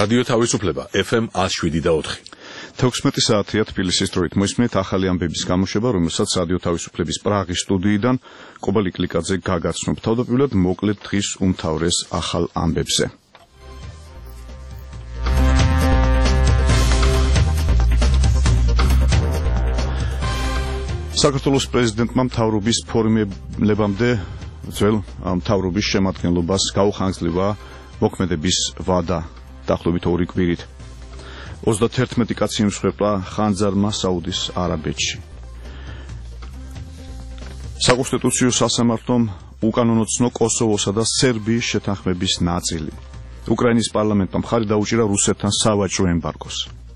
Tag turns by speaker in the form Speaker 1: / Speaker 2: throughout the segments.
Speaker 1: რადიო თავისუფლება FM 107.4.
Speaker 2: 16 საათია თბილისის დროით მოისმენთ ახალი ამბების გამოშვება, რომელსაც რადიო თავისუფლების პრაღის სტუდიიდან კობალი კლიკაძე გაგაცნობ. თავდაპირველად მოკლედ დღის უმთავრეს ახალ ამბებზე. საქართველოს პრეზიდენტმა მთავრობის ფორმირებამდე ძველ მთავრობის შემადგენლობას გაუხანგძლива მოქმედების ვადა დაახლოებით 2 კვირით. 31 კაცი იმსხვერპლა ხანძარმა საუდის არაბეთში. საკონსტიტუციო სასამართლომ უკანონო ცნო კოსოვოსა და სერბიის შეთანხმების ნაწილი. უკრაინის პარლამენტმა მხარი დაუჭირა რუსეთთან სავაჭრო ემბარგოს.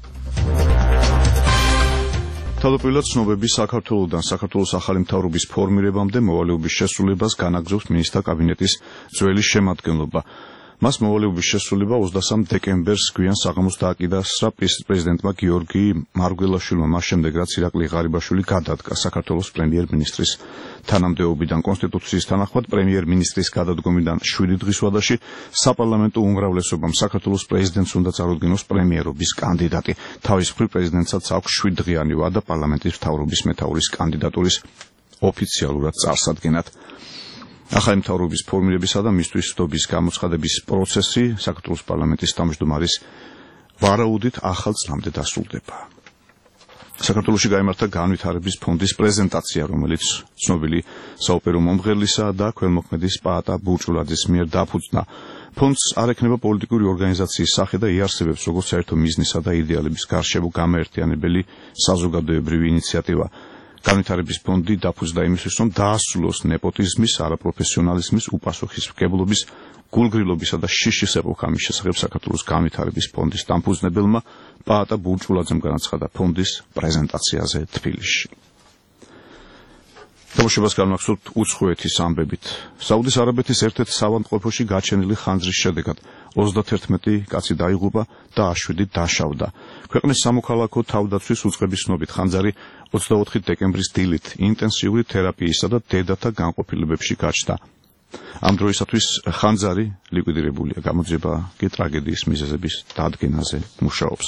Speaker 2: თავდაპირველად ცნობები საქართველოსთან საქართველოს ახალი მთავრობის ფორმირებამდე მოვალეობის შესრულებას განაგრძობს მინისტრთა კაბინეტის ძველი შემადგენლობა. მას მოვალეობის შესრულება 23 დეკემბერს გვიან საღამოს დააკიდა პრეზიდენტმა გიორგი მარგველაშვილმა, მას შემდეგ რაც ირაკლი ღარიბაშვილი გადადგა საქართველოს პრემიერ-მინისტრის თანამდებობიდან. კონსტიტუციის თანახმად პრემიერ-მინისტრის გადადგომიდან 7 დღის ვადაში საპარლამენტო უმრავლესობამ საქართველოს პრეზიდენტს უნდა წარუდგინოს პრემიერობის კანდიდატი. თავის მხრივ პრეზიდენტსაც აქვს 7 დღიანი ვადა პარლამენტის მთავრობის მეთაურის კანდიდატურის ოფიციალურად წარსადგენად. ახალი მთავრობის ფორმირებისა და მისთვის სდობის გამოცხადების პროცესი საქართველოს პარლამენტის თავმჯდომარის ვარაუდით ახალ წლამდე დასრულდება. საქართველოში გაიმართა განვითარების ფონდის პრეზენტაცია, რომელიც ცნობილი საოპერო მომღერლისა და ქველმოქმედის პაატა ბურჭულაძის მიერ დაფუძნა. ფონდს არ ექნება პოლიტიკური ორგანიზაციის სახე და იარსებებს როგორც საერთო მიზნისა და იდეალების გარშემო გამაერთიანებელი საზოგადოებრივი ინიციატივა. განვითარების ფონდი დაფუძნდა იმისთვის, რომ დაასრულოს ნეპოტიზმის, არაპროფესიონალიზმის, უპასუხისმგებლობის, გულგრილობისა და შიშის ეპოქამის შესახებ საქართველოს განვითარების ფონდის დამფუძნებელმა პაატა ბურჭულაძემ განაცხადა ფონდის პრეზენტაციაზე თბილისში. თამაშებას განვახსოვთ უცხოეთის ამბებით. საუდის არაბეთის ერთ-ერთ საავადმყოფოში გაჩენილი ხანძრის შედეგად 31 კაცი დაიღუპა და 7 დაშავდა. ქვეყნის სამოქალაქო თავდაცვის უწყების ცნობით ხანძარი 24 დეკემბრის დილით ინტენსიური თერაპიისა და დედათა განყოფილებებში გაჩნდა. ამ დროისათვის ხანძარი ლიკვიდირებულია, გამოძიება კი ტრაგედიის მიზეზების დადგენაზე მუშაობს.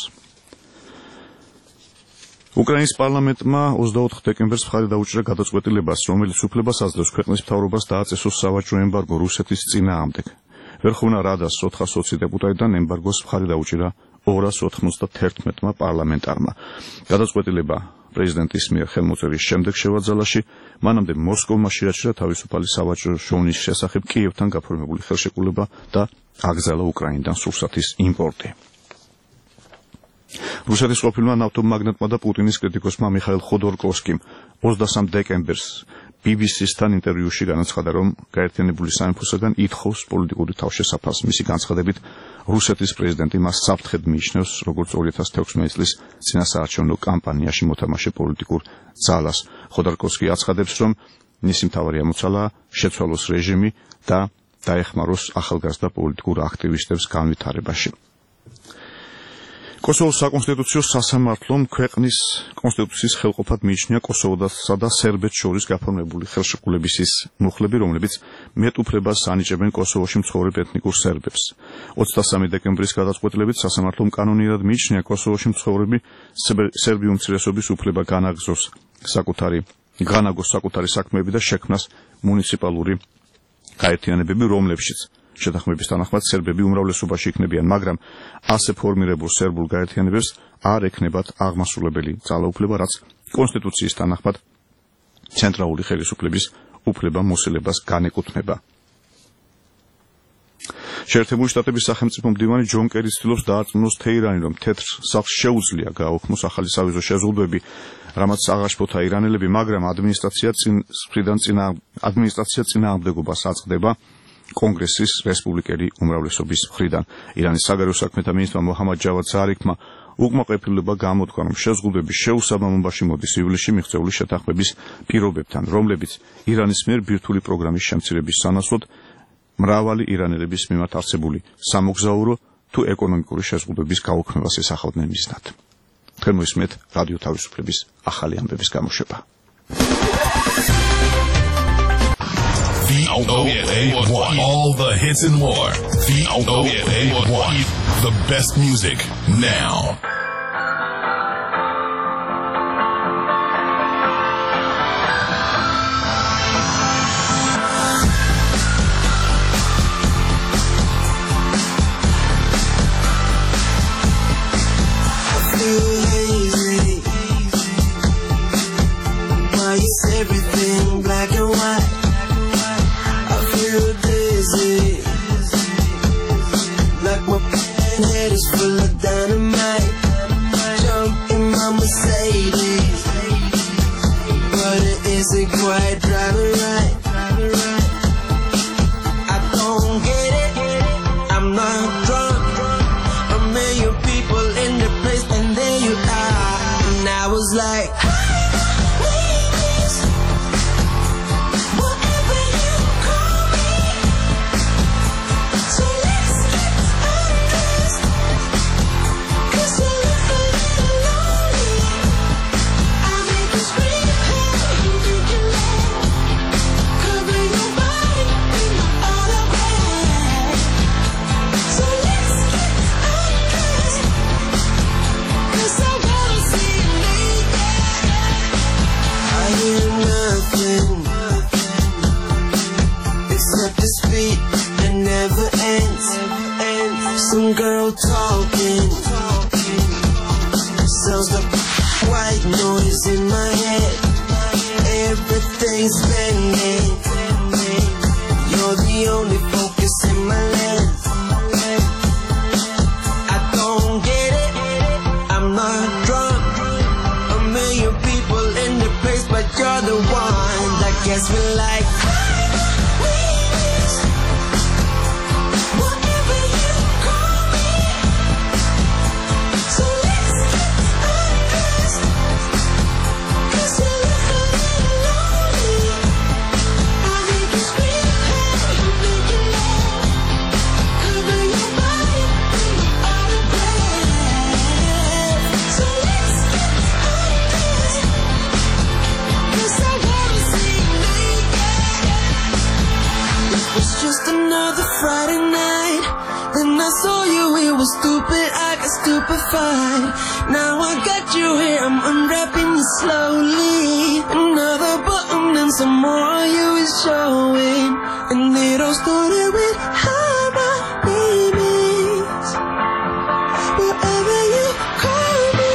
Speaker 2: უკრაინის პარლამენტმა 24 დეკემბერს მხარი დაუჭირა გადაწყვეტილებას, რომელიც უფლებას აძლევს ქვეყნის მთავრობას დააწესოს სავაჭრო ემბარგო რუსეთის წინააღმდეგ. ვერხოვნა რადას 420 დეპუტატიდან ემბარგოს მხარი დაუჭირა 291 პარლამენტარმა. გადაწყვეტილება პრეზიდენტის მიერ ხელმოწერის შემდეგ შევაძალაში, მანამდე მოსკოვმა შეაჩერა თავისუფალი სავაჭრო შოვნის შესახებ კიევთან გაფორმებული ხელშეკრულება და აკრძალა უკრაინიდან სურსათის იმპორტი. რუსეთის ყოფილმა ნავთობმაგნატმა და პუტინის კრიტიკოსმა მიხაილ ხოდორკოვსკიმ 23 დეკემბერს BBC-სთან ინტერვიუში განაცხადა, რომ გაერთიანებული სამეფოსაგან ითხოვს პოლიტიკური თავშესაფარს. მისი განცხადებით, რუსეთის პრეზიდენტი მას საფრთხედ მიიჩნევს, როგორც 2016 წლის წინასაარჩევნო კამპანიაში მოთამაშე პოლიტიკურ ძალას. ხოდორკოვსკი აცხადებს, რომ მისი მთავარი ამოცალა შეცვალოს რეჟიმი და დაეხმაროს ახალგაზრდა პოლიტიკურ აქტივისტებს განვითარებაში. კოსოვოს საკონსტიტუციო სასამართლომ ქვეყნის კონსტიტუციის ხელყოფად მიიჩნია კოსოვოსა და სერბეთს შორის გაფორმებული ხელშეკრულების ის მუხლები, რომლებიც მეტ უფლებას ანიჭებენ კოსოვოში მცხოვრებ ეთნიკურ სერბებს. 23 დეკემბრის გადაწყვეტილებით სასამართლომ კანონიერად მიიჩნია კოსოვოში მცხოვრები სერბი უმცირესობის უფლება განაგრძოს საკუთარი საქმეები და შექმნას მუნიციპალური გაერთიანებები, რომლებშიც შეთანხმების თანახმად სერბები უმრავლესობაში იქნებიან, მაგრამ ასე ფორმირებულ სერბულ გაერთიანებებს არ ექნებათ აღმასრულებელი ძალაუფლება, რაც კონსტიტუციის თანახმად ცენტრალური ხელისუფლების უფლება მოსილებას განეკუთვნება. შეერთებული შტატების სახელმწიფო მდივანი ჯონ კერი ცდილობს დაარწმუნოს თეირანი, რომ თეთრ სახლს შეუძლია გააუქმოს ახალი სავიზო შეზღუდვები, რამაც აღაშფოთა ირანელები, მაგრამ ადმინისტრაცია წინააღმდეგობას აწყდება კონგრესის რესპუბლიკელი უმრავლესობის მხრიდან. ირანის საგარეო საქმეთა მინისტრმა მოჰამად ჯავად ზარიფმა უკმაყოფილება გამოთქვა, რომ შეზღუდვების შეუსაბამობაში მოდის ივლისში მიღწეული შეთანხმების პირობებთან, რომლებიც ირანის მიერ ბირთვული პროგრამის შემცირების სანაცვლოდ მრავალი ირანელების მიმართ არსებული სამოგზაურო თუ ეკონომიკური შეზღუდვების გაუქმებას ესახავდნენ მიზნად. თქვენ მოისმენთ რადიო თავისუფლების ახალი ამბების გამოშვება.
Speaker 3: VOA1. All the hits and more. VOA1. The best music now.
Speaker 4: Everything black and white. I feel dizzy, like my head is full of dynamite. Jump in my Mercedes, but it isn't quite driving right. I don't get it, I'm not drunk. A million people in the place, and there you are. And I was like, some girl talking, sounds like white noise in my head. Everything's bending, you're the only focus in my lens. I don't get it, I'm not drunk. A million people in the place, but you're the one that gets me like, Friday night, then I saw you, it was stupid, I got stupefied. Now I got you here, I'm unwrapping you slowly. Another button and some more of you is showing. And it all started with hi, my babies, whatever you call me.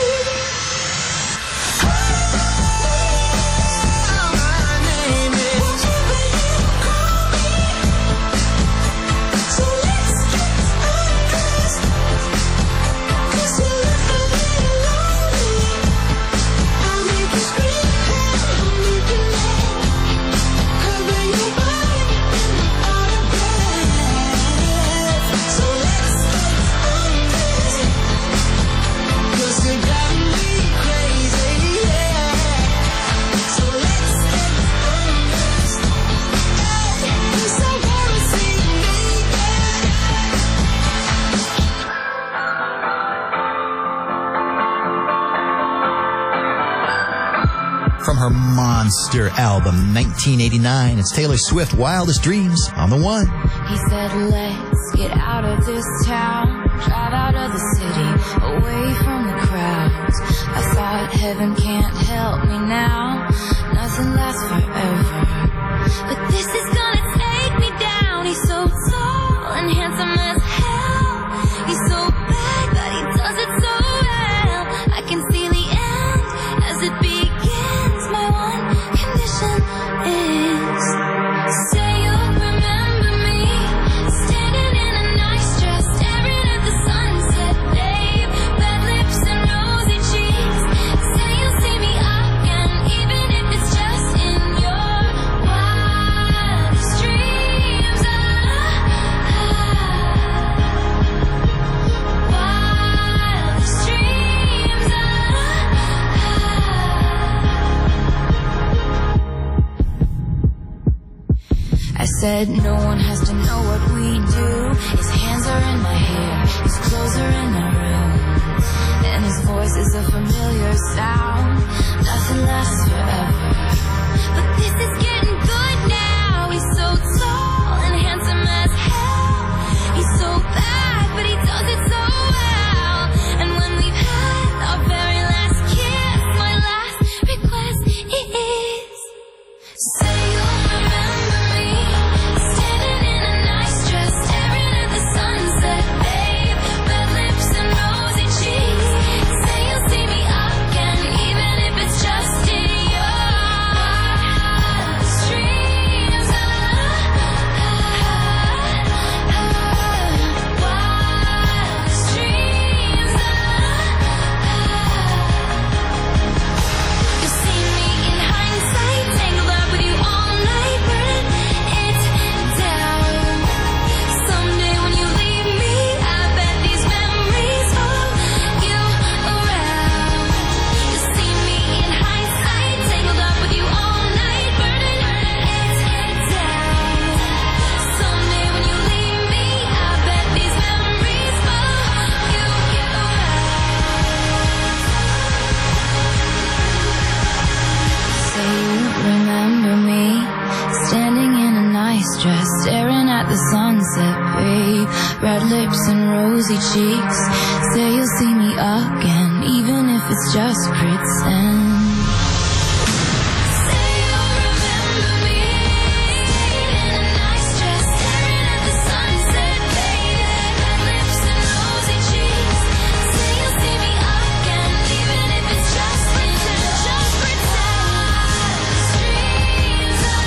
Speaker 5: From her monster album, 1989, it's Taylor Swift, Wildest Dreams, on the one.
Speaker 6: He said, let's get out of this town, drive out of the city, away from the crowds. I thought heaven can't help me now, nothing lasts forever. But this is gonna take me down. He's so tall and handsome as hell. He's so bad, but he does it so well. I can see the end as it begins. My one condition is, say you'll remember me, standing in a nice dress, staring at the sunset, babe, red lips and rosy cheeks. Say you'll see me again, even if it's just in your wildest dreams. Wildest dreams. I said no one has to know what we do. His hands are in my hair, his clothes are in my room, and his voice is a familiar sound. Nothing lasts forever, but this is getting good now. He's Red lips and rosy cheeks. Say you'll see me again, even if it's just pretend. Say you'll remember me in a nice dress, staring at the sunset, baby. Red lips and rosy cheeks. Say you'll see me again, even if it's just pretend. Just pretend. Streams of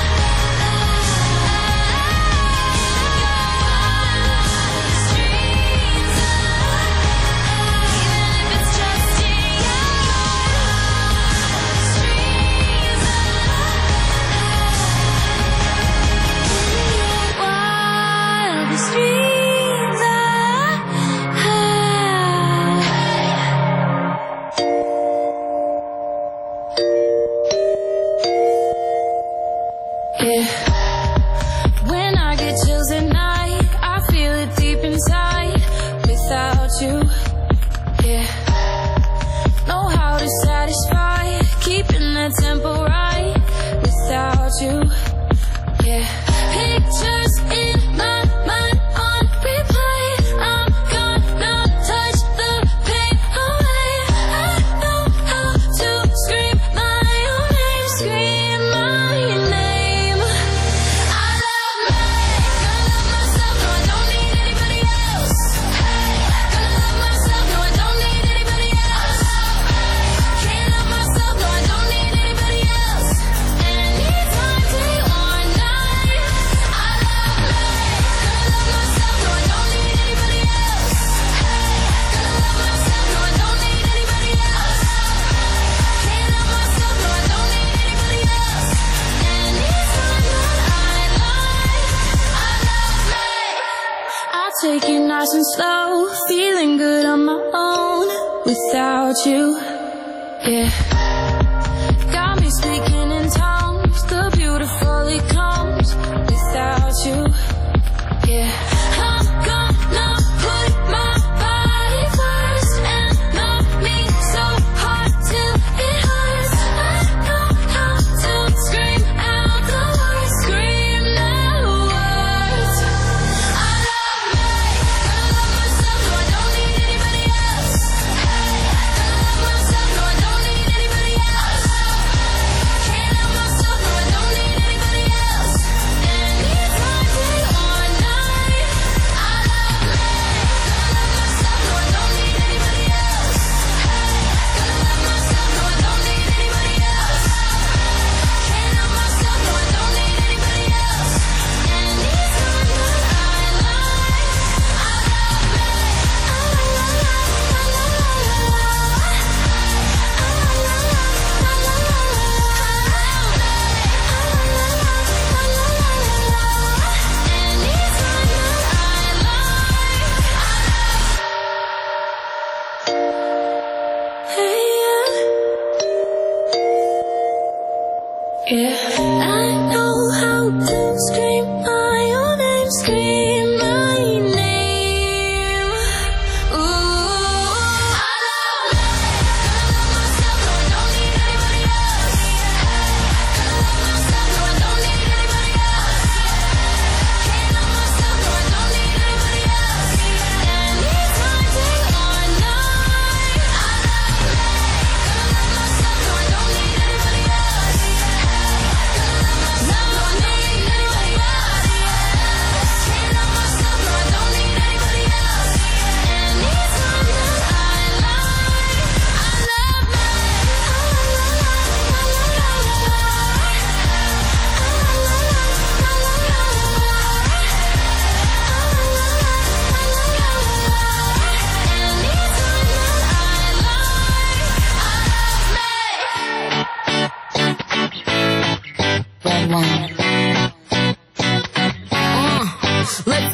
Speaker 6: when I get chills at night, I feel it deep inside. Without you, yeah, know how to satisfy, keeping that tempo right. Without you, yeah, pictures in my mind on replay. I'm gonna touch the pain away. I know how to scream my own name, scream my name. I love me, gonna love myself, no I don't need anybody else. Hey, gonna love myself, no I don't need anybody else. Can't love myself, no I don't need anybody else. Anytime, day or night. I love me, gonna love myself, no I don't need anybody else. Hey, gonna love myself, no I don't need anybody else. Can't love myself, no I don't need anybody else. Anytime that I lie, I love me. I take it nice and slow, feeling good on my own. Without you, yeah, got me speaking in tongues. The beautiful it comes. Without you, yeah, I'm gonna put my body first and love me so hard till it hurts. I know how to scream out the words, scream the words. I love me, gonna love myself, no I don't need anybody else. Hey, gonna love myself, no I don't need anybody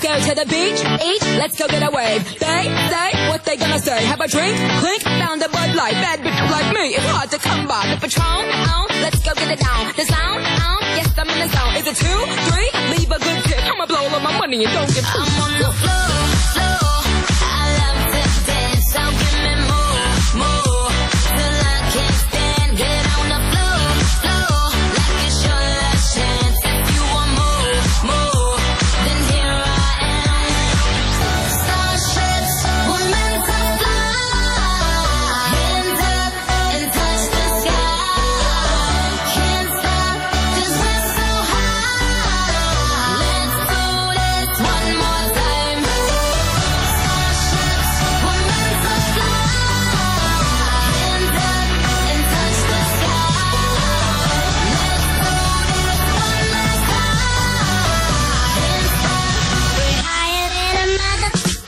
Speaker 7: go to the beach, eat, let's go get a wave. They say what they gonna say. Have a drink, clink, found a Bud Light. Bad bitch like me, it's hard to come by. The Patron, let's go get it down. The sound, yes, I'm in the zone. Is it 2, 3? Leave a good tip. I'ma blow all of my money and don't get too.
Speaker 6: I'm on the floor, floor. I love to dance, so give me more, till I can't stand. Get on the floor, floor, like it's your last chance. If you want more, then here I am. Starships were meant to fly. Hands up and touch the sky. Can't stop 'cause we're so high. Let's do this one more time. Starships were meant to fly. Hands up and touch the sky. Let's do this one last time. We're higher than a mother.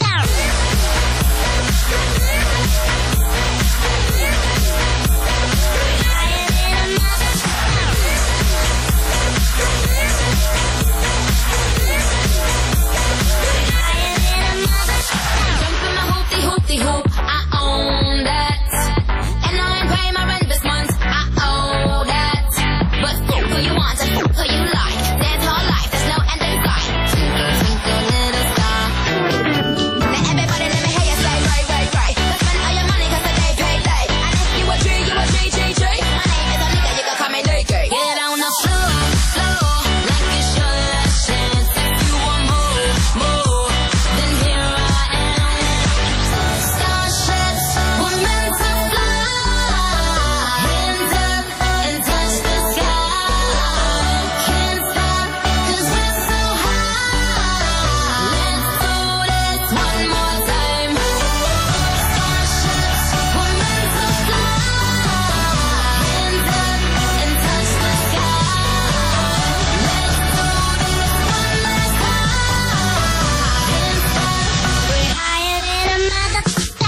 Speaker 6: Jump in my hoopty hoop, I own that. And I ain't paying my rent this month, I owe that. But who you want and who you like? There's no life, there's no end in sight. Twinkle, twinkle, little star. Now everybody let me hear you say, right. Let's spend all your money 'cause the day paid late. And if you a G. My name is a nigga, you can call me DK. Get on the floor, like it's your last chance. If you want more, then here I am. Starships were meant to fly. Hands up and touch the sky. Can't stop 'cause we're so high. Let's do this one more time. Starships were meant to fly. Hands up and touch the sky. Let's do this one last time. We're higher than a mother.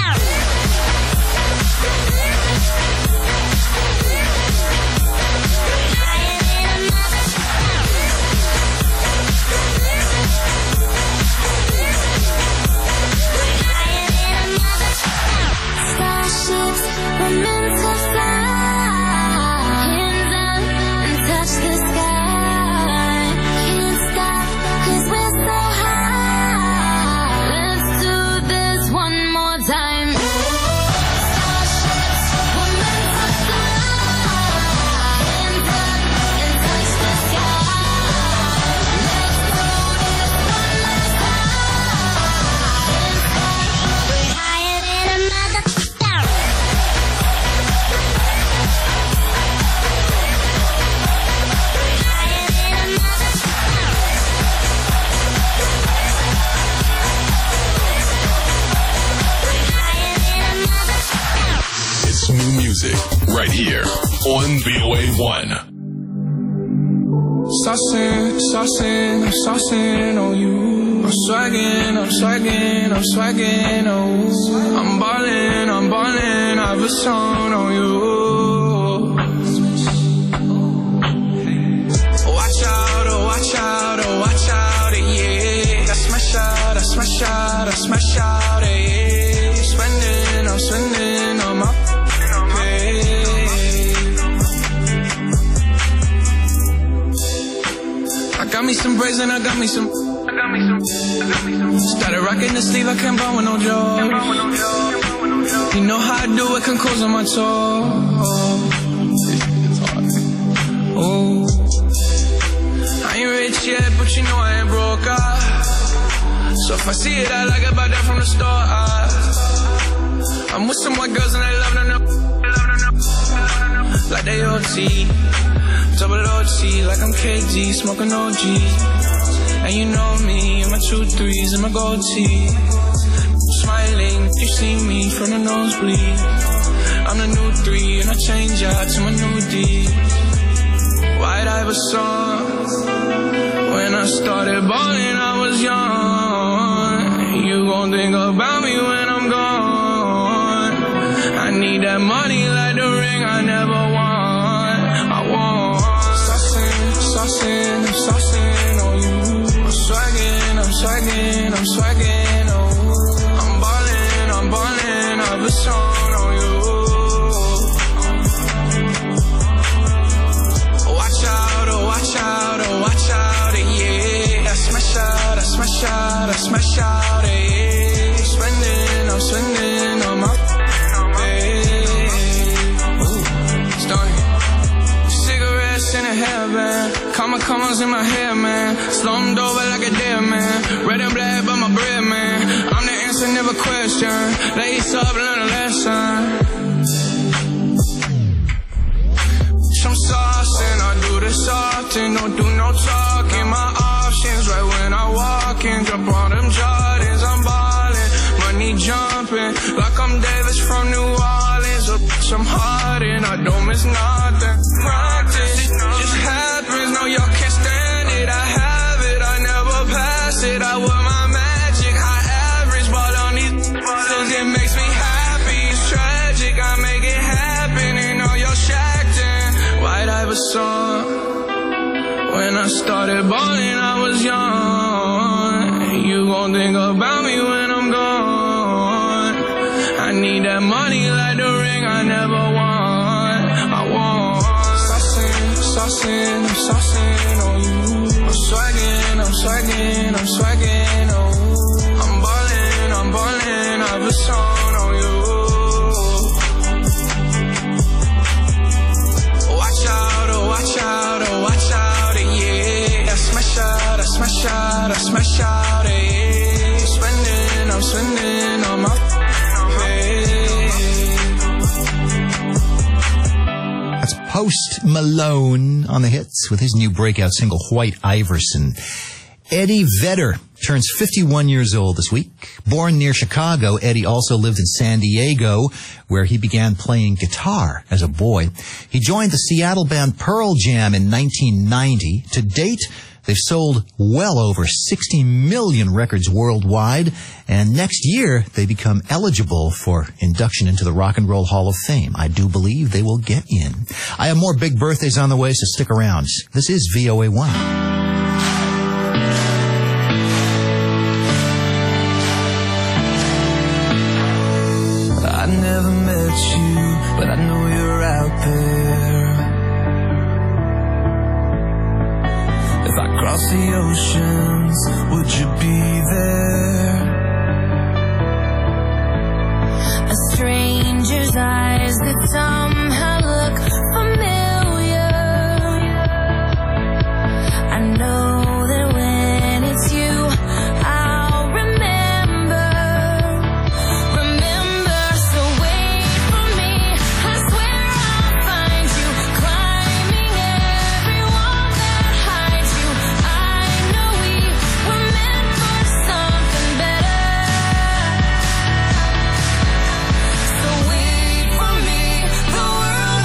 Speaker 6: Starships were meant to fly. Hands up and touch the sky. Can't stop 'cause we're so high. Let's do this one more time. Starships were meant to fly. Hands up and touch the sky. Let's do this one last time. We're higher than a mother.
Speaker 3: It's new music right here on VOA1.
Speaker 8: Saucing on you. I'm swagging, oh. I'm ballin', I have a song on you. Watch out, yeah. I smash out, yeah. I'm spending on my pay. I got me some braids and I got me some. Started rocking the sleeve, I can't buy with no job. You know how I do it, can close on my toes. Oh, I ain't rich yet, but you know I ain't broke. So if I see it, I like it, buy that from the store. I'm with some white girls and they love them like they OT. Double OT, like I'm KG, smoking OG. And you know me, and my 2 3s and my gold tee. Smiling, you see me from the nosebleed. I'm the new 3 and I change out to my new D. White Iverson. When I started balling, I was young. You gon' think about me when I'm gone. I need that money like the ring I never won. I want saucing on you. I'm swagging, smash out, yeah. I'm spending on my stunning. Cigarettes in a hairband, commas in my hair, man. Slummed over like a dead man. Red and black, but my bread, man. I'm the answer, never question. Lace up, learn a lesson. Some sauce and I do this often. Don't do no talking. My options right when I walk in. Jump on them Jordans, I'm ballin'. Money jumping like I'm Davis from New Orleans. I'm hard and I don't miss nothing. Practice just happens. No, y'all can't stand it. I have it, I never pass it. I wear my magic, high average, but on these cause it makes me happy. It's tragic, I make it happen. And all y'all shacked in White Iverson. When I started balling, I was young. You gon' think about me when I'm gone. I need that money like the ring I never won. I want saucing, I'm saucing on you. I'm swagging, oh. I'm ballin', I've a song on you. Watch out, yeah. I smash out, yeah. I'm spending on my
Speaker 5: That's Post Malone on the hits with his new breakout single, White Iverson. Eddie Vedder turns 51 years old this week. Born near Chicago, Eddie also lived in San Diego, where he began playing guitar as a boy. He joined the Seattle band Pearl Jam in 1990. To date, they've sold well over 60 million records worldwide, and next year they become eligible for induction into the Rock and Roll Hall of Fame. I do believe they will get in. I have more big birthdays on the way, so stick around. This is VOA1.
Speaker 8: I never met you, but I know you're out there. If I cross the oceans, would you be there?
Speaker 6: A stranger's eyes that somehow look familiar. I know that when it's you, I'll remember. So wait for me. I swear I'll find you, climbing every wall that hides you. I know we were meant for something better. So wait for me. The world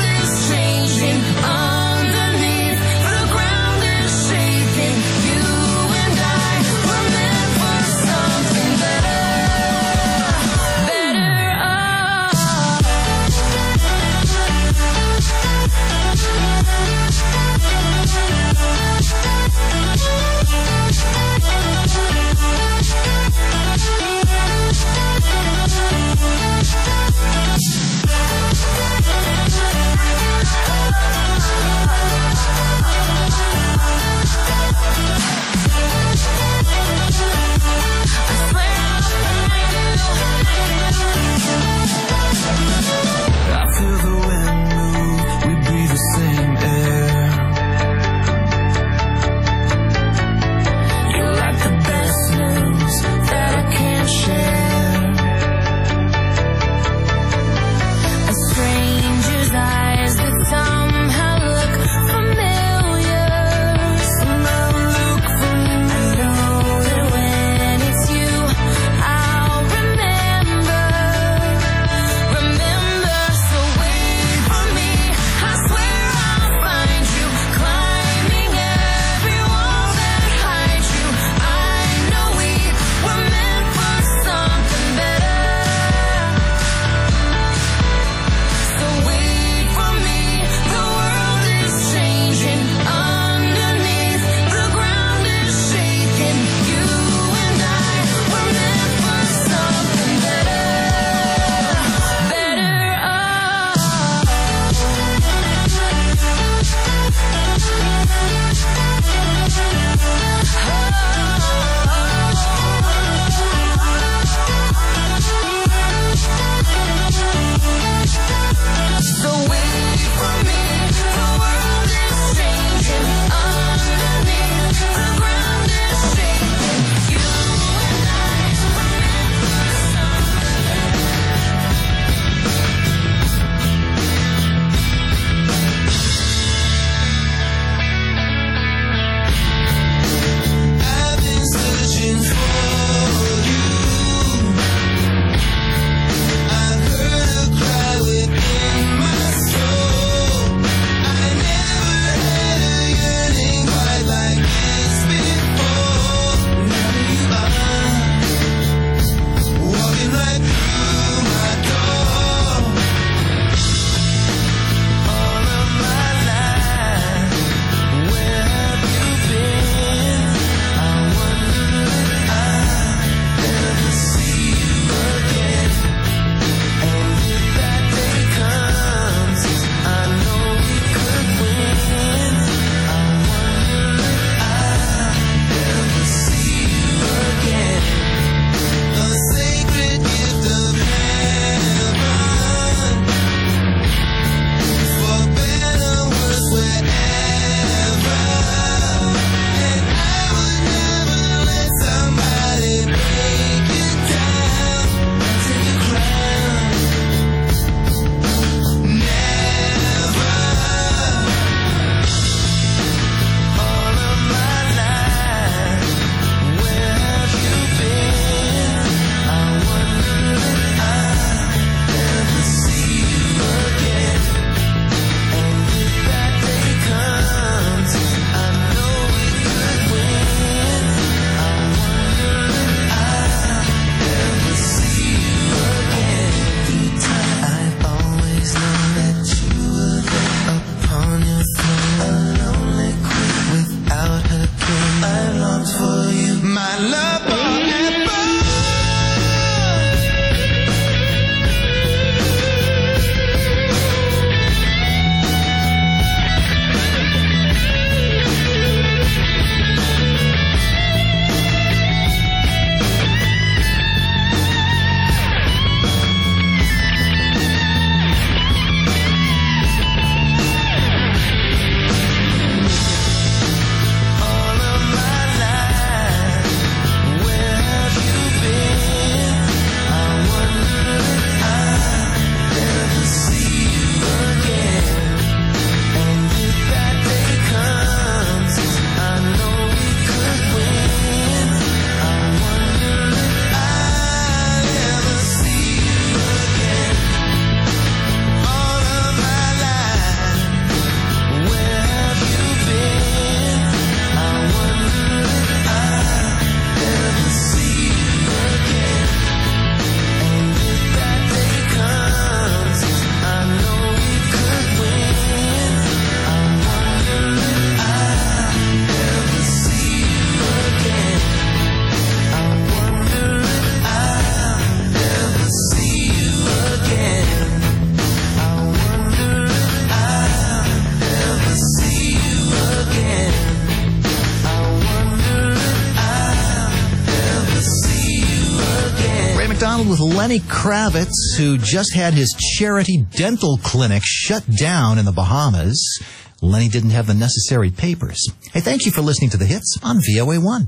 Speaker 5: Donald with Lenny Kravitz, who just had his charity dental clinic shut down in the Bahamas. Lenny didn't have the necessary papers. Hey, thank you for listening to The Hits on VOA1.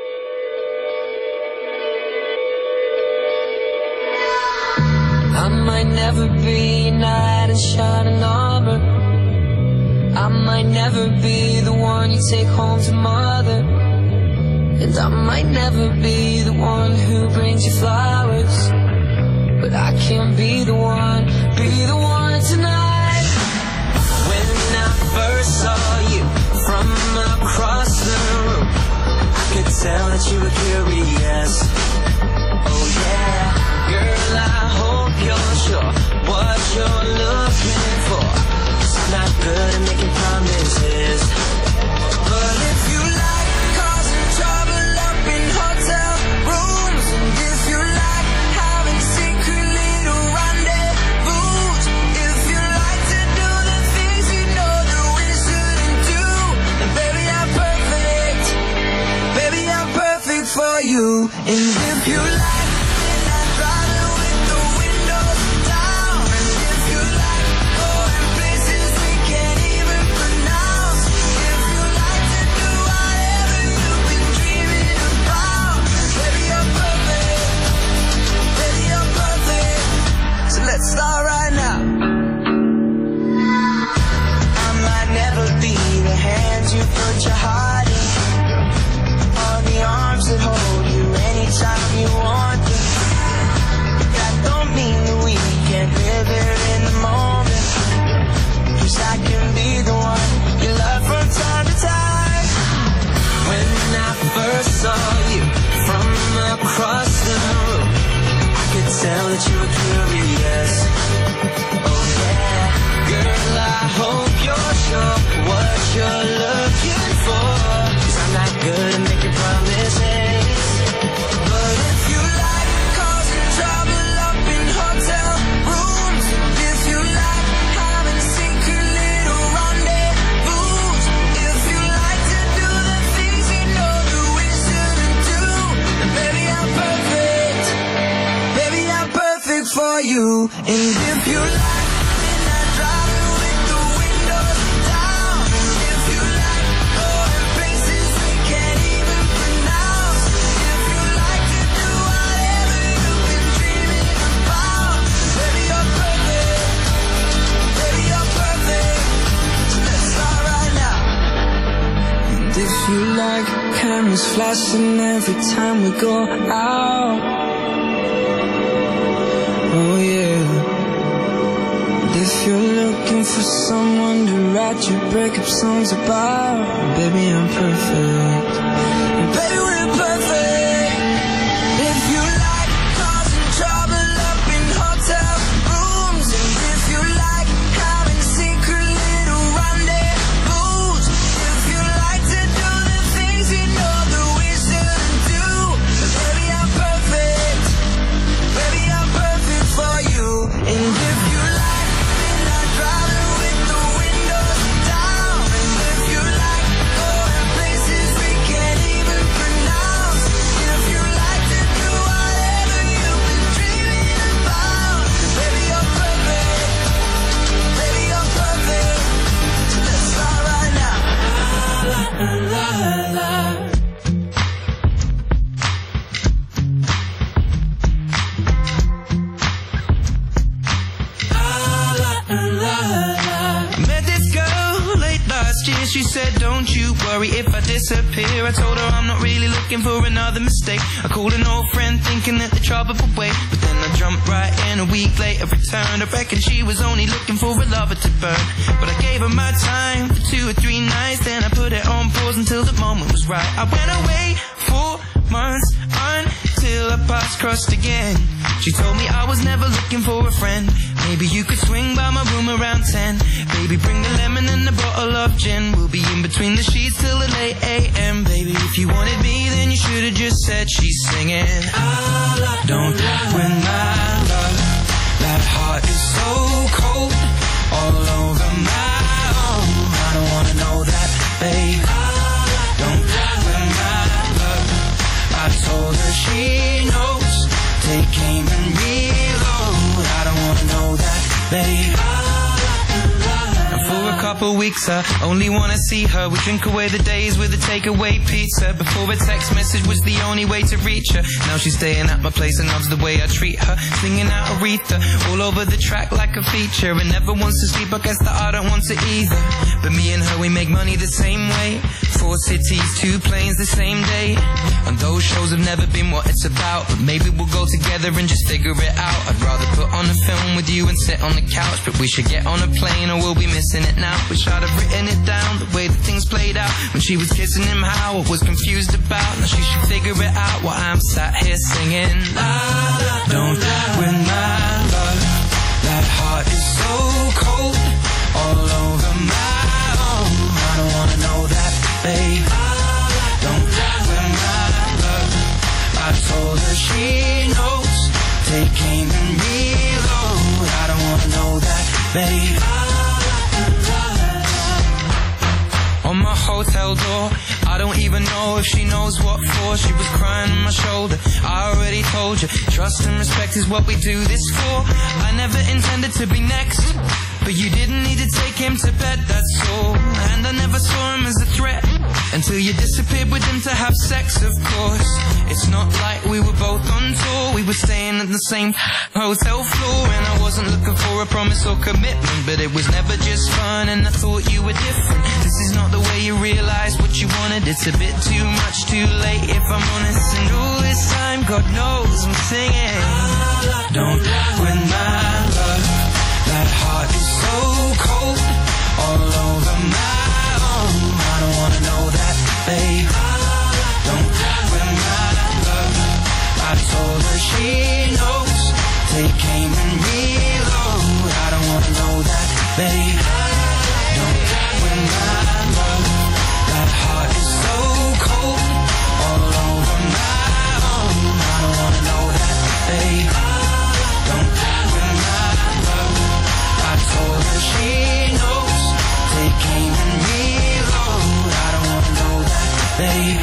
Speaker 4: I might never be a knight in shining armor. I might never be the one you take home to mother. And I might never be the one who brings you flowers. But I can be the one tonight. When I first saw you from across the room, I could tell that you were curious. Oh yeah, girl, I hope you're sure what you're looking for. 'Cause I'm not good at making promises. But if you like causing trouble up in hotel rooms, and if you like having secret little rendezvous, if you like to do the things you know that we shouldn't do, then baby I'm perfect. Baby I'm perfect for you. And if you like start right now. I might never be the hands you put your heart in, or the arms that hold you anytime you want them. That don't mean that we can't live it in the moment. 'Cause I can be the one you love from time to time. When I first saw you from across the room, I could tell that you were curious. Oh yeah, girl, I hope you're sure what you're looking for. 'Cause I'm not good at making promises. But if you like causing trouble up in hotel rooms, if you like having secret little rendezvous, if you like to do the things you know that we shouldn't do, then baby I'm perfect. Baby I'm perfect for you. And if you like midnight driving with the windows down, and if you like going places we can't even pronounce, if you like to do whatever you've been dreaming about, baby you're perfect. Baby you're perfect. So let's start right now. And if you like cameras flashing every time we go out, oh yeah. And if you're looking for someone to write your breakup songs about, baby I'm perfect. And baby we're perfect. If you like causing trouble up in hotel rooms, and if you like having secret little rendezvous, if you like to do the things you know that we shouldn't do, then baby I'm perfect. Baby I'm perfect for you. And if you like midnight driving with the windows down, and if you like going places we can't even pronounce, if you like to do whatever you've been dreaming about, then baby you're perfect. Baby you're perfect. So let's start right now. La, la, la, la.
Speaker 8: Met this girl late last year. She said, don't you worry if I disappear. I told her I'm not really looking for another mistake. I called an old friend thinking that the trouble would wait, but then I jumped right in. A week later returned. I reckon she was only looking for a lover to burn, but I gave her my time for 2 or 3 nights. Then I put it on pause until the moment was right. I went away 4 months until our paths crossed again. She told me I was never looking for a friend. Maybe you could swing by my room around 10. Baby, bring the lemon and a bottle of gin. We'll be in between the sheets till the late AM. Baby, if you wanted me, then you should have just said she's singing. Don't win my love. That heart is so cold, all over my own. I don't wanna know that, babe. Don't win my love. I told her she knows. Take aim babe. And for a couple weeks I only wanna see her. We drink away the days with a takeaway pizza. Before a text message was the only way to reach her. Now she's staying at my place and loves the way I treat her. Singing out Aretha all over the track like a feature. And never wants to sleep, I guess that I don't want to either. But me and her, we make money the same way. 4 cities, 2 planes the same day. And those shows have never been what it's about. But maybe we'll go together and just figure it out. I'd rather put on a film with you and sit on the couch. But we should get on a plane or we'll be missing it now. Wish I'd have written it down, the way that things played out. When she was kissing him, how I was confused about. Now she should figure it out while I'm sat here singing. Don't win my love. That heart is so cold, all over my own. I don't wanna know that, babe. Don't win my love. I told her she knows. Take aim and reload. I don't wanna know that, babe. On my hotel door, I don't even know if she knows what for. She was crying on my shoulder. I already told you, trust and respect is what we do this for. I never intended to be next, but you didn't need to take him to bed, that's all. And I never saw him as a threat until you disappeared with him to have sex, of course. It's not like we were both on tour. We were staying at the same hotel floor. And I wasn't looking for a promise or commitment, but it was never just fun and I thought you were different. This is not the way you realize what you wanted. It's a bit too much too late if I'm honest. And all this time, God knows I'm singing. Don't win my love. That heart is so cold, all over my own. I don't wanna know that, babe. Don't win my love. I told her she knows. Take aim and reload. I don't wanna know that, babe. Don't win my love. That heart is so cold, all over my own. I don't wanna know that, babe. Don't win my love. I told her she knows. Take aim and reload. I don't wanna know that, babe.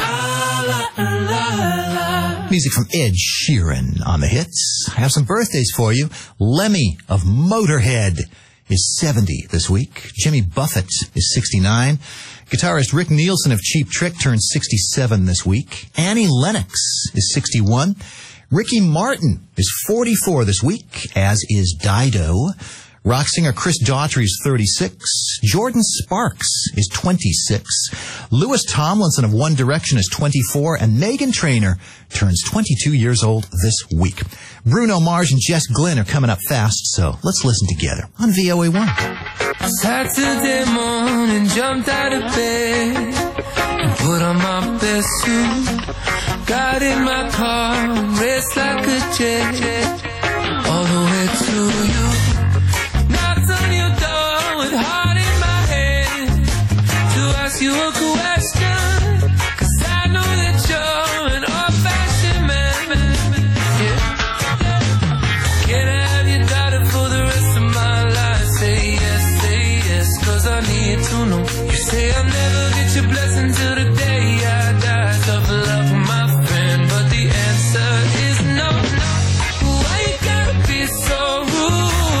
Speaker 5: Music from Ed Sheeran on the hits. I have some birthdays for you. Lemmy of Motorhead is 70 this week. Jimmy Buffett is 69. Guitarist Rick Nielsen of Cheap Trick turns 67 this week. Annie Lennox is 61. Ricky Martin is 44 this week, as is Dido. Rock singer Chris Daughtry is 36. Jordan Sparks is 26. Louis Tomlinson of One Direction is 24. And Meghan Trainor turns 22 years old this week. Bruno Mars and Jess Glynn are coming up fast, so let's listen together on VOA1.
Speaker 8: Saturday morning, jumped out of bed and put on my best suit. Got in my car, raced like a jet all the way to you. Knocked on your door with heart in my head to ask you a question, 'cause I know that you're an old-fashioned man. Yeah. Can I have your daughter for the rest of my life? Say yes, 'cause I need to know. You say I'll never get your blessing till the day I die. Tough love for my friend, but the answer is no. Why you gotta be so rude?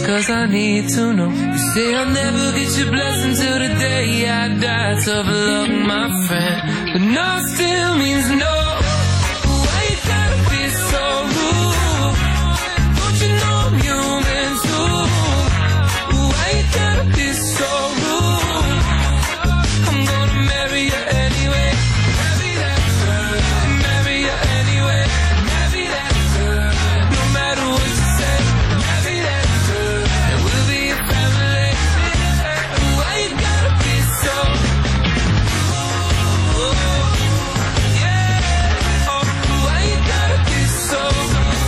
Speaker 8: 'cause I need to know. You say I'll never get your blessing till the day I die. Tough luck, my friend, but no still means no. Why you gotta be so rude? Don't you know I'm human too? Why you gotta be so rude? I'm gonna marry you anyway. Marry that girl. Marry you anyway. Marry that girl. No matter what you say. Marry that girl. And we'll be a family. Why you gotta be so rude? Yeah. Oh, why you gotta be so rude?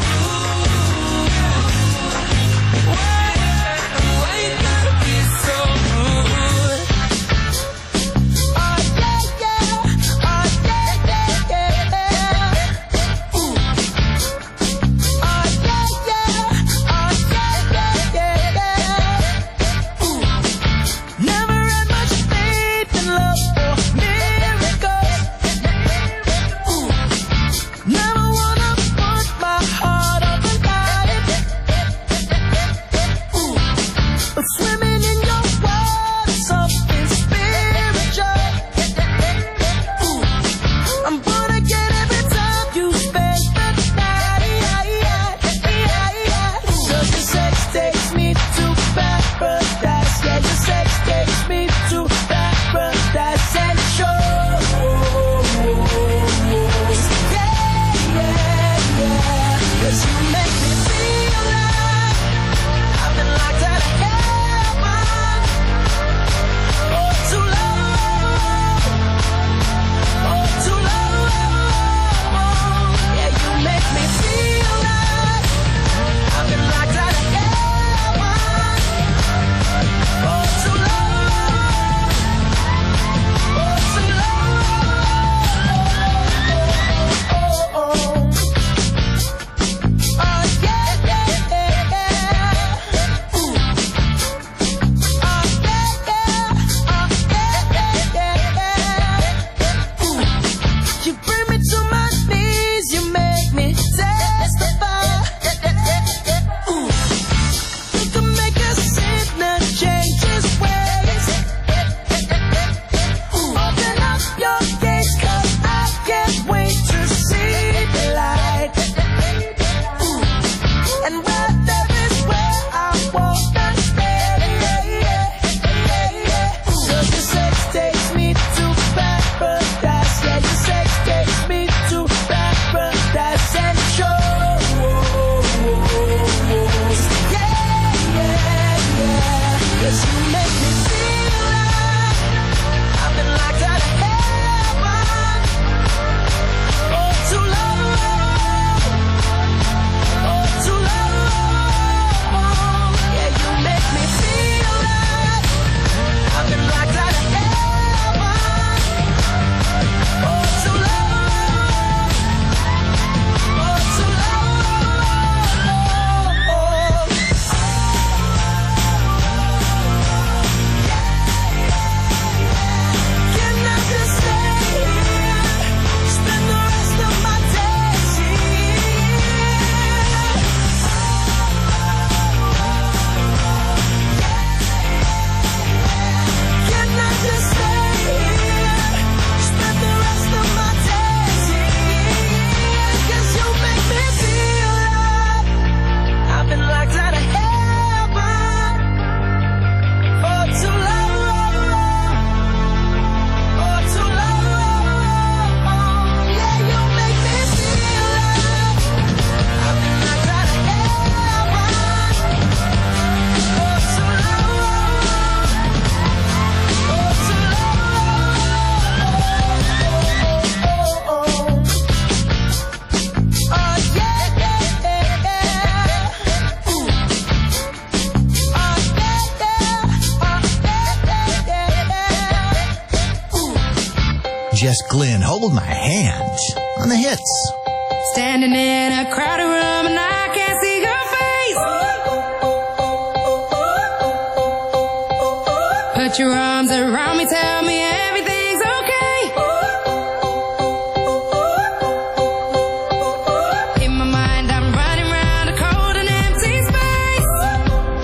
Speaker 8: Why you gotta be so rude?
Speaker 4: Never had much faith in love or miracles. Never wanna put my heart up and got it. But swimming in your world, something spiritual. I'm gonna get every time you spend the night. 'Cause your sex takes me to paradise. Yeah, your sex takes me to paradise and shows. Yeah. 'Cause you make me feel like I've been locked out of heaven. Oh, too long. Oh, too long. Yeah, you make me feel like I've been locked out of heaven. Oh, too long. Oh, too long. Oh, you bring me to my knees, you make me testify. You can make a sinner change his ways. Open up your gates, 'cause I can't wait to see the light. And where there is where I wanna stay. 'Cause your sex takes me to paradise. Yeah, your sex takes me to paradise and shows. Yeah. 'Cause you make me feel like I've been locked out of heaven. Oh, too long. Oh, too long. Yeah, you make me feel like I've been locked out of heaven. Oh, too long. Oh, too long. Can I just stay here? Spend the rest of my days here. Can I just stay here? Spend the rest of my days here. 'Cause you make me feel like I've been locked out of heaven. Oh, too long. Oh, too long. Yeah, you make me feel like I've been locked out of heaven. Oh, too long. Oh, too long. Oh, yeah.
Speaker 5: Jess Glynn, Hold My Hand on the hits.
Speaker 7: Standing in a crowded room and I can't see your face. Put your arms around me, tell me everything's okay. In my mind I'm running around a cold and empty space.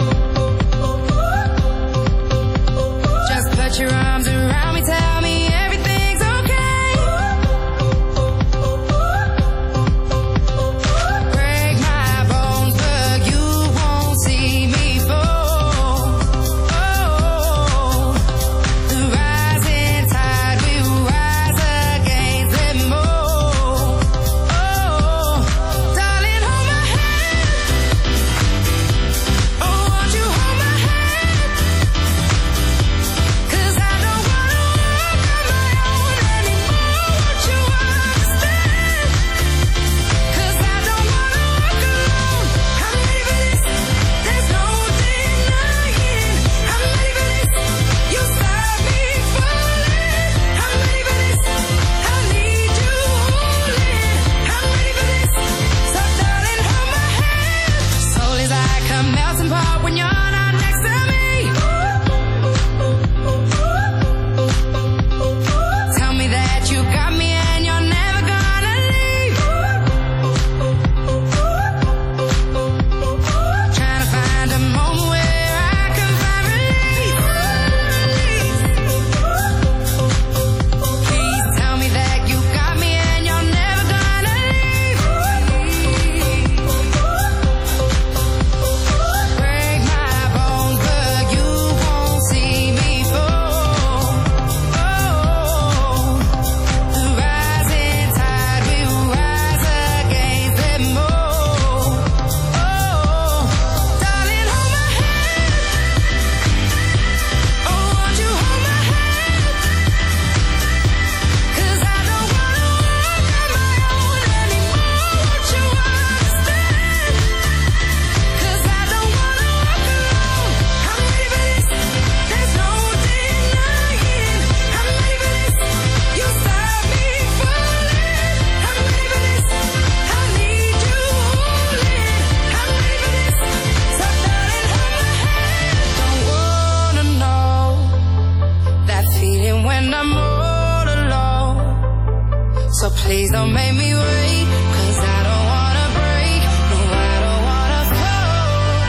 Speaker 6: Please don't make me wait, 'cause I don't wanna break. No, I don't wanna fall.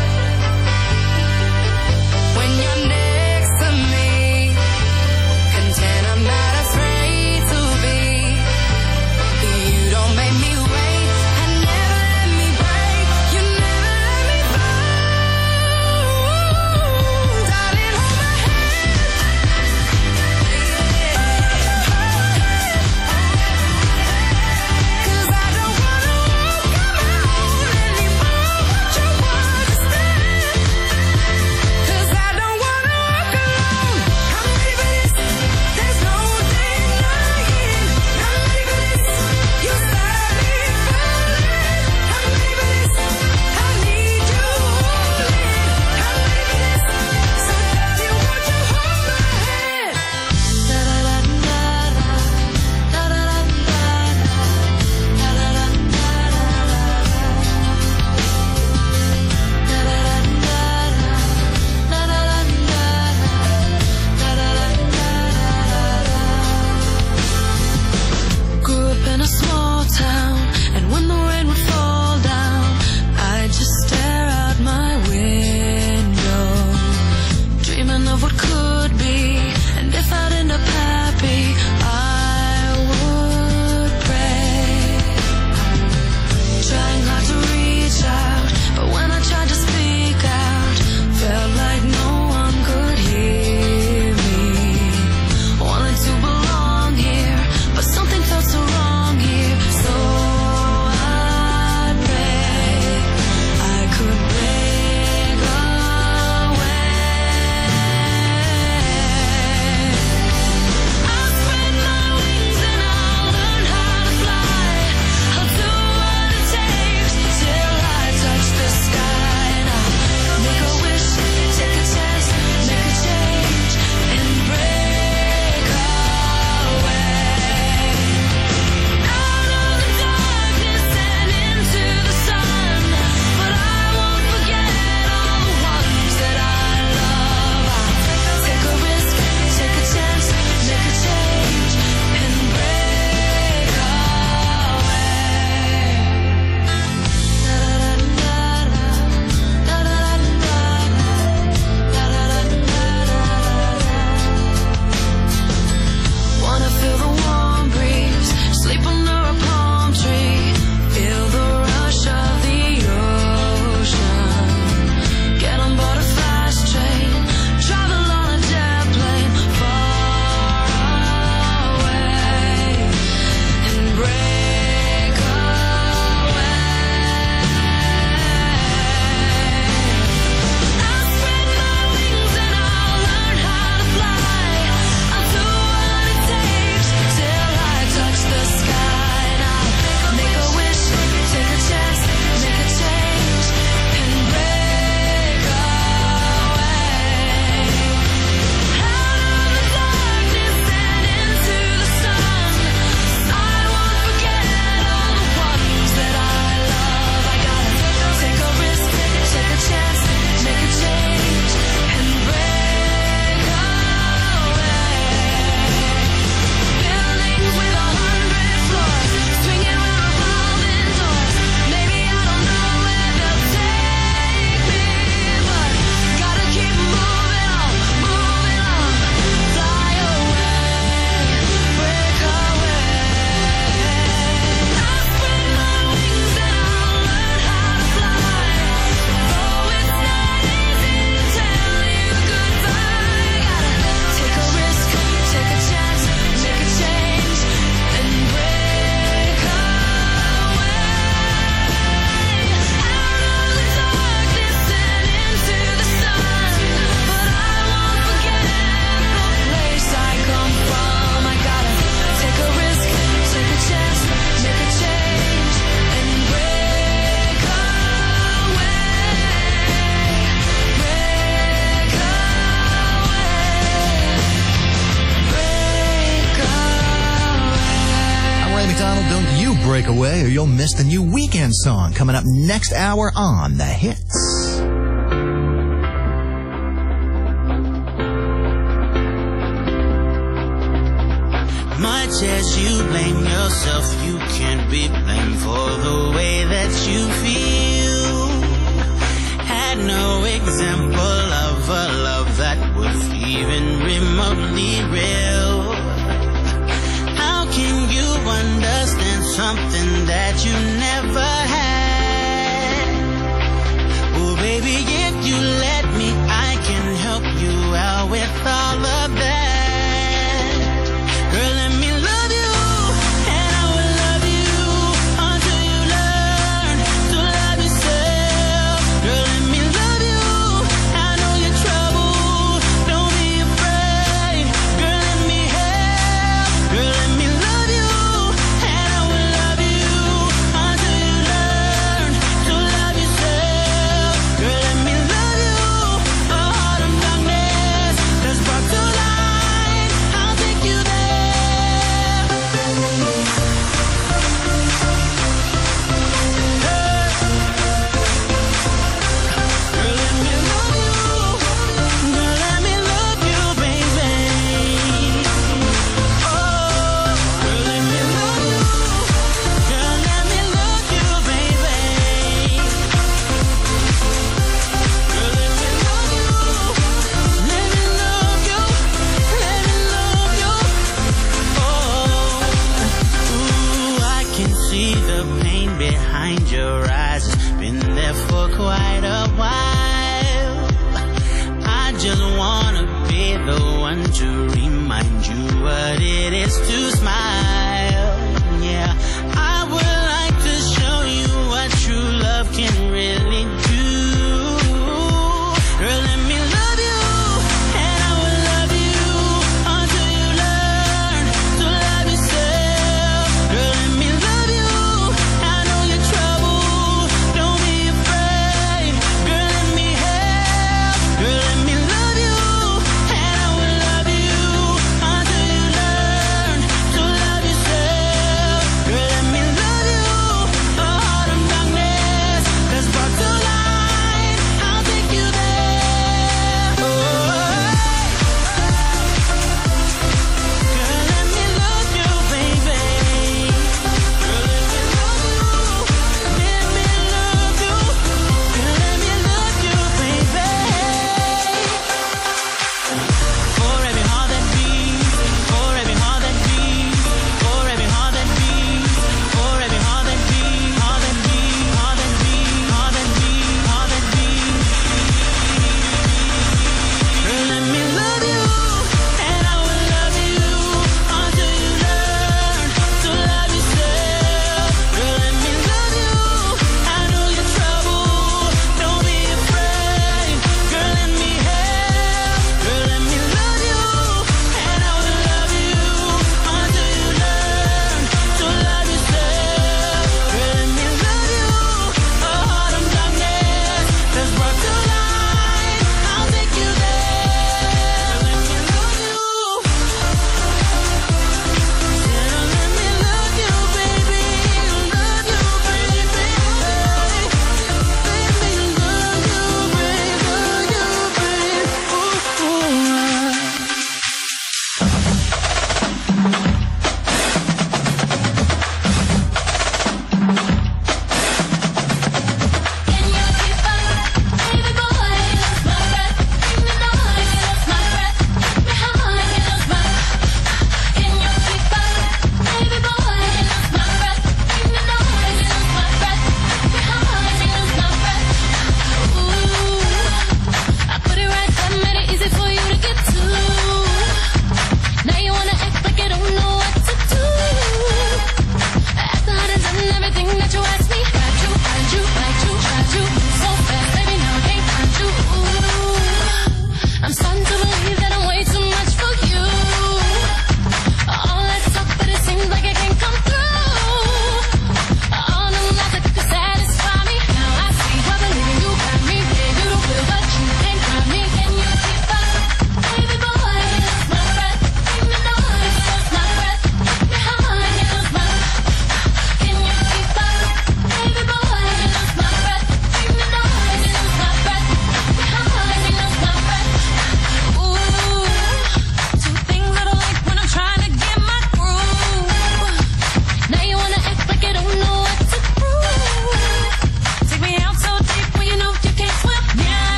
Speaker 6: When you're next to me, content I'm not afraid to be. You don't make me wait, and never let me break. You never let me fall. Darling, hold my
Speaker 5: break away or you'll miss the new Weekend song coming up next hour on The Hits.
Speaker 4: My much as you blame yourself, you can't be blamed for the way that you feel. Had no example of a love that was even remotely real. How can you understand something that you never had? Oh baby, if you let me, I can help you out with all of that. Girl, let me love you, and I will love you until you learn to love yourself. Girl, let me love you, I know you're troubled, don't be afraid. Girl, let me help. Girl, let me love you, and I will love you until you learn to love yourself. Girl, let me love you, a heart of darkness that's brought to light. I'll take you there. Girl, let me love you. Girl, let me love you, baby. Oh, girl, let me love you. Girl, let me love you, baby. Girl, let me love you. Let me love you. Let me love you. Oh, ooh, I can see the pain behind your eyes. It's been there for quite a while. I just wanna be the one to remind you what it is to smile. Yeah, I would like to show you what true love can really do. Girl, let me love you, and I will love you until you learn to love yourself. Girl, let me love you, I know you're troubled, don't be afraid. Girl, let me help. Girl, let me love you, and I will love you until you learn to love yourself.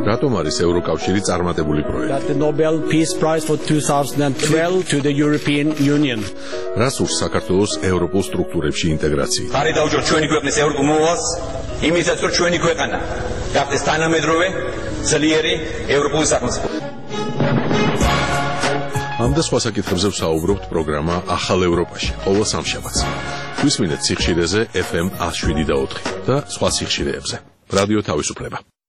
Speaker 1: რატომ არის ევროკავშირი წარმატებული პროექტი?
Speaker 9: That the Nobel Peace Prize for 2012 to the European Union.
Speaker 1: რას ურს საქართველოს ევროპულ სტრუქტურებში ინტეგრაცია?
Speaker 10: ხარი დაუჭიროთ ჩვენი ქვეყნის ევროპულ მოვალს, იმისაც რომ ჩვენი ქვეყანა გახდეს თანამედროვე, ძლიერი ევროპული სახელმწიფო.
Speaker 1: ამ და სხვა საკითხებზე ვსაუბრობთ პროგრამა ახალ ევროპაში ყოველ სამშაბათს. გვისმინეთ სიხშირეზე FM 107.4 და სხვა სიხშირეებზე. რადიო თავისუფლება.